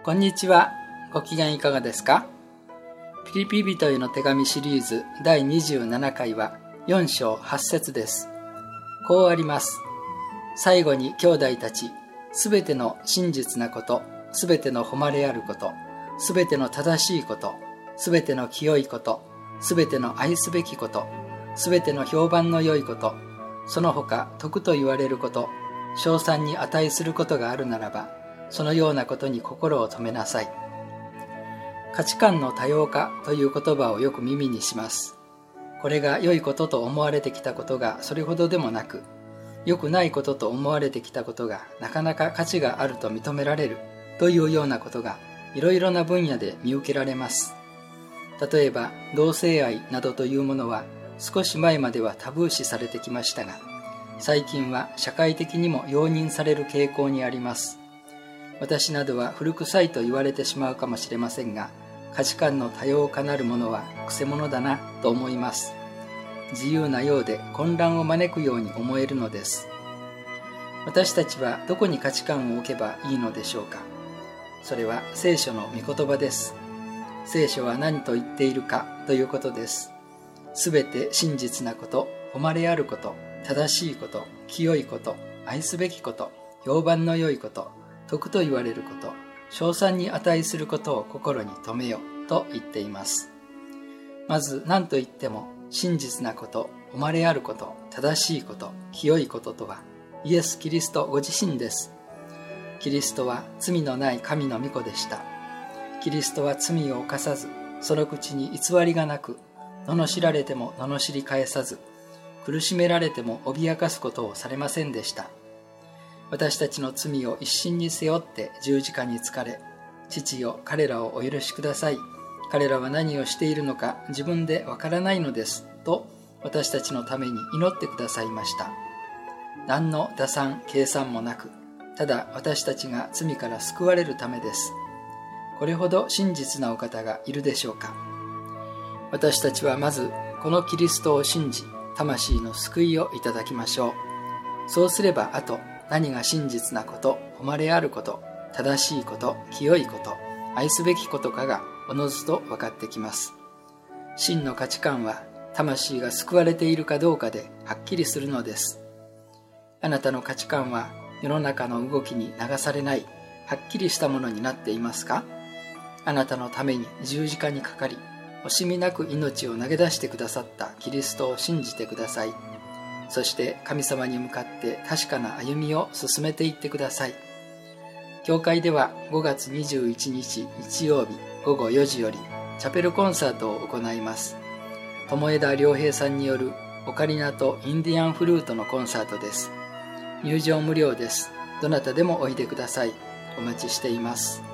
こんにちは。ご機嫌いかがですか？ピリピ人への手紙シリーズ第27回は4章8節です。こうあります。最後に兄弟たち、すべての真実なこと、すべての誉れあること、すべての正しいこと、すべての清いこと、すべての愛すべきこと、すべての評判の良いこと、その他徳と言われること、称賛に値することがあるならば、そのようなことに心を留めなさい。価値観の多様化という言葉をよく耳にします。これが良いことと思われてきたことがそれほどでもなく、良くないことと思われてきたことがなかなか価値があると認められるというようなことがいろいろな分野で見受けられます。例えば同性愛などというものは少し前まではタブー視されてきましたが、最近は社会的にも容認される傾向にあります。私などは古臭いと言われてしまうかもしれませんが、価値観の多様化なるものはくせ者だなと思います。自由なようで混乱を招くように思えるのです。私たちはどこに価値観を置けばいいのでしょうか。それは聖書の御言葉です。聖書は何と言っているかということです。すべて真実なこと、誉れあること、正しいこと、清いこと、愛すべきこと、評判の良いこと、徳と言われること、称賛に値することを心に留めよと言っています。まず何と言っても真実なこと、誉れあること、正しいこと、清いこととはイエス・キリストご自身です。キリストは罪のない神の御子でした。キリストは罪を犯さず、その口に偽りがなく、罵られても罵り返さず、苦しめられても脅かすことをされませんでした。私たちの罪を一身に背負って十字架につかれ、父よ、彼らをお許しください。彼らは何をしているのか自分でわからないのです。と私たちのために祈ってくださいました。何の打算、計算もなく、ただ私たちが罪から救われるためです。これほど真実なお方がいるでしょうか。私たちはまずこのキリストを信じ、魂の救いをいただきましょう。そうすればあと何が真実なこと、誉れあること、正しいこと、清いこと、愛すべきことかがおのずと分かってきます。真の価値観は魂が救われているかどうかではっきりするのです。あなたの価値観は世の中の動きに流されない、はっきりしたものになっていますか？あなたのために十字架にかかり、惜しみなく命を投げ出してくださったキリストを信じてください。そして神様に向かって確かな歩みを進めていってください。教会では5月21日日曜日午後4時よりチャペルコンサートを行います。友枝良平さんによるオカリナとインディアンフルートのコンサートです。入場無料です。どなたでもおいでください。お待ちしています。